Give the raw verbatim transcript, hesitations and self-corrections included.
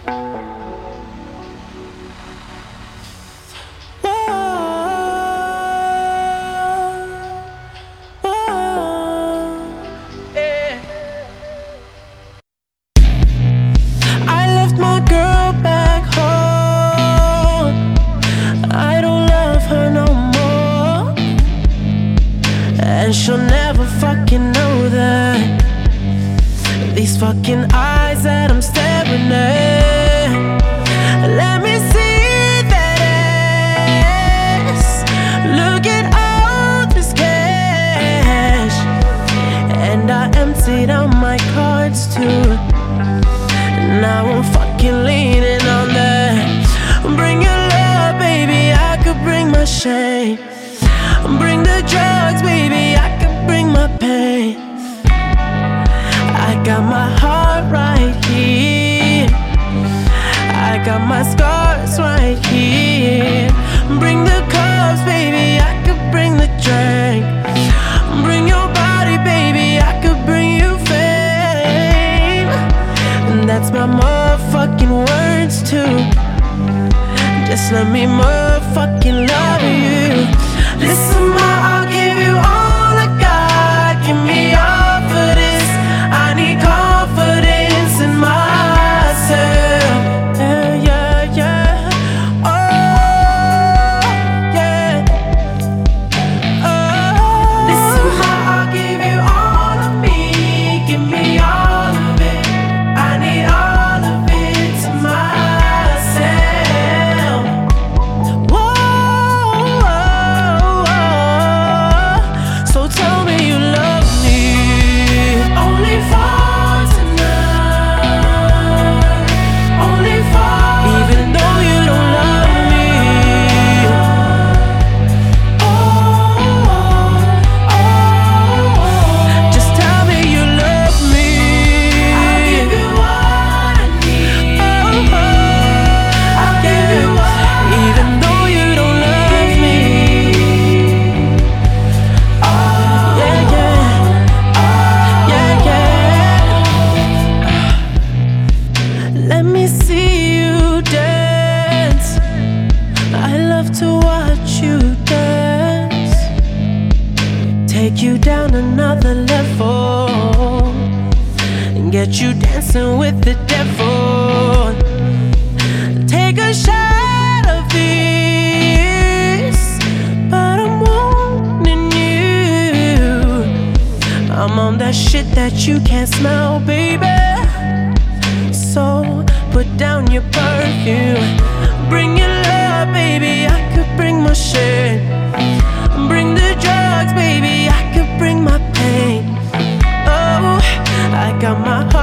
And she'll never fucking know that these fucking eyes that I'm staring at. Let me see that ass. Look at all this cash. And I emptied out my cards too. Now I'm fucking leaning on that. Bring your love, baby, I could bring my shame. Bring the drugs, baby, I could bring my pain. I got my heart right here. I got my scars right here. Bring the cups, baby, I could bring the drink. Bring your body, baby, I could bring you fame. And that's my motherfucking words too. Just let me motherfucking love you. Listen, ma, I'll give you all I got. Give me all for this. I need confidence in myself. Yeah, yeah, yeah. Oh, yeah. Oh. Listen, ma, I'll give you all of me. Give me all of it. I need all of it to myself. Let me see you dance. I love to watch you dance. Take you down another level and get you dancing with the devil. Take a shot of this, but I'm wanting you. I'm on that shit that you can't smell, baby. So put down your perfume. Bring your love, baby, I could bring my shit. Bring the drugs, baby, I could bring my pain. Oh, I got my heart